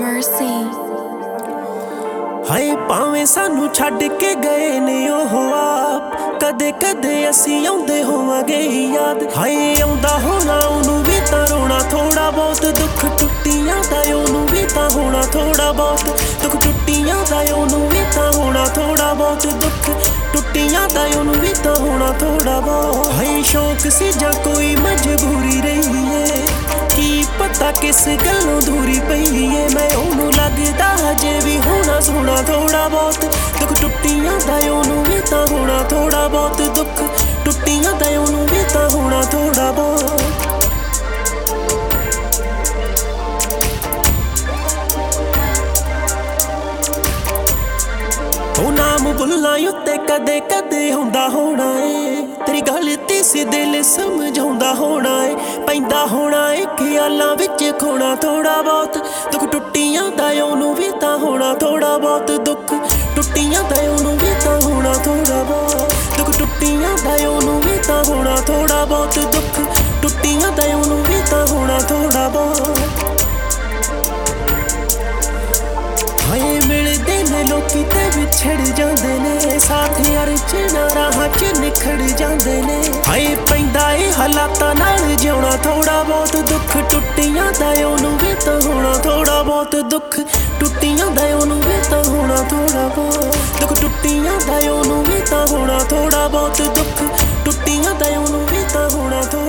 mercy. हाय भावें सानू छड्ड के गए ने ओह आप, कदे कदे असीं आउंदे होवांगे याद। हाय आउंदा होना ओनू भी तां रोना थोड़ा बहुत, दुख टुट्टियां दा ओनू भी तां होना थोड़ा बहुत, दुख टुट्टियां दा ओनू भी तां होना थोड़ा बहुत, दुख टुट्टियां दा ओनू भी तां होना थोड़ा बहुत। हाय शौक सी जां कोई मजबूरी रही है, की पता किस गल्लों दूरी पई है। मैं ओनू लगदा हजे भी होना सोना थोड़ा बहुत, दुख टुट्टियां दा ओनू भी तां होना थोड़ा बहुत, दुख टुट्टियां दा ओनू भी तां होना थोड़ा बहुत। ओ नाम बुल्लां उत्ते कदे कदे हुंदा होना है, तेरी गलती सी दिल समझाउंदा होना है, पैंदा होना है ख्यालां विच खोना थोड़ा बहुत, दुख टुट्टियां दा ओनू भी तां होना थोड़ा बहुत, दुख टुट्टियां दा ओनू भी तां होना थोड़ा बहुत, दुख टुट्टियां दा ओनू भी तां होना थोड़ा बहुत, दुख टुट्टियां दा ओनू भी तां होना थोड़ा बहुत। हाय मिलदे ने लोकी ते विछड़ जांदे ने, साथ यार च ना राह च निखड़ जांदे ने। हाय पैंदा ए हालातां नाल जिउणा थोड़ा बहुत, दुख टुट्टियां दा ओनू भी तां होना थोड़ा बहुत, दुख टुट्टियां दा ओनू भी तां होना थोड़ा बहुत, दुख टुट्टियां दा ओनू भी तां होना थोड़ा बहुत, दुख टुट्टियां दा ओनू भी तां होना थोड़ा।